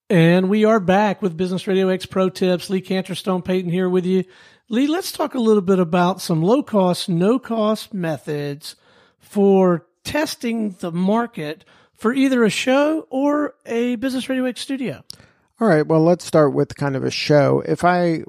And we are back with Business Radio X Pro Tips. Lee Canterstone Payton here with you. Lee, let's talk a little bit about some low-cost, no-cost methods for testing the market for either a show or a Business Radio X studio. All right, well, let's start with kind of a show. If I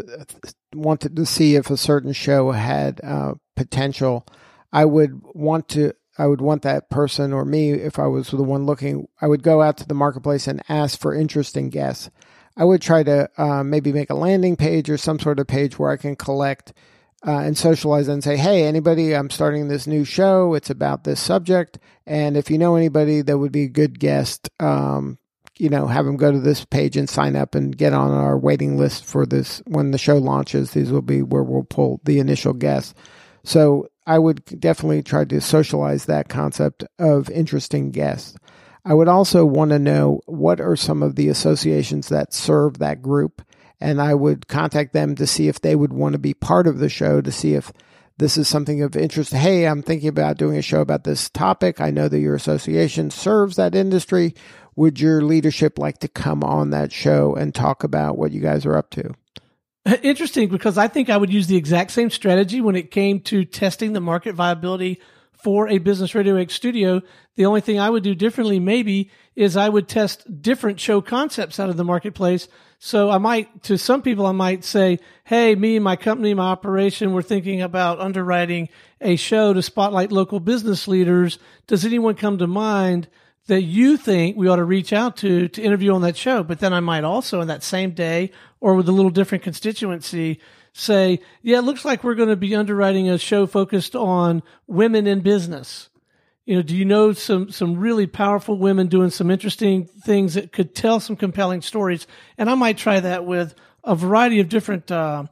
wanted to see if a certain show had potential, I would want that person, or me, if I was the one looking, I would go out to the marketplace and ask for interesting guests. I would try to maybe make a landing page or some sort of page where I can collect and socialize and say, hey, anybody, I'm starting this new show. It's about this subject. And if you know anybody that would be a good guest, have them go to this page and sign up and get on our waiting list for this. When the show launches, these will be where we'll pull the initial guests. So I would definitely try to socialize that concept of interesting guests. I would also want to know what are some of the associations that serve that group, and I would contact them to see if they would want to be part of the show, to see if this is something of interest. Hey, I'm thinking about doing a show about this topic. I know that your association serves that industry. Would your leadership like to come on that show and talk about what you guys are up to? Interesting, because I think I would use the exact same strategy when it came to testing the market viability for a Business Radio X studio. The only thing I would do differently maybe is I would test different show concepts out of the marketplace. So to some people, I might say, hey, me and my company, my operation, we're thinking about underwriting a show to spotlight local business leaders. Does anyone come to mind that you think we ought to reach out to interview on that show? But then I might also, in that same day or with a little different constituency, say, yeah, it looks like we're going to be underwriting a show focused on women in business. Do you know some really powerful women doing some interesting things that could tell some compelling stories? And I might try that with a variety of different, like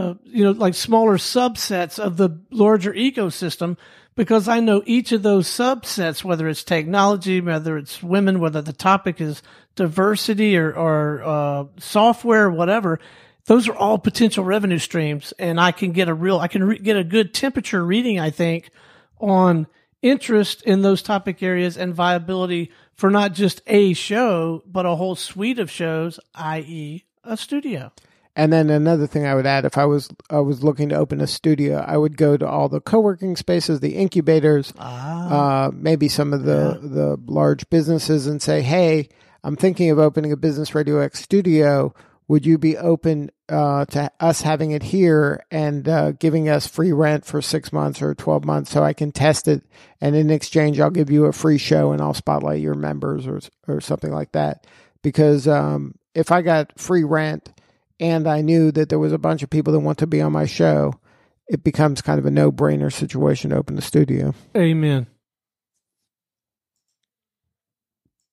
smaller subsets of the larger ecosystem, because I know each of those subsets, whether it's technology, whether it's women, whether the topic is diversity or software, whatever, those are all potential revenue streams. And I can get get a good temperature reading, I think, on interest in those topic areas and viability for not just a show, but a whole suite of shows, i.e. a studio. And then another thing I would add, if I was looking to open a studio, I would go to all the co-working spaces, the incubators, maybe some of the large businesses, and say, hey, I'm thinking of opening a Business Radio X studio. Would you be open to us having it here and giving us free rent for 6 months or 12 months so I can test it? And in exchange, I'll give you a free show and I'll spotlight your members or something like that. Because if I got free rent and I knew that there was a bunch of people that want to be on my show, it becomes kind of a no-brainer situation to open the studio. Amen.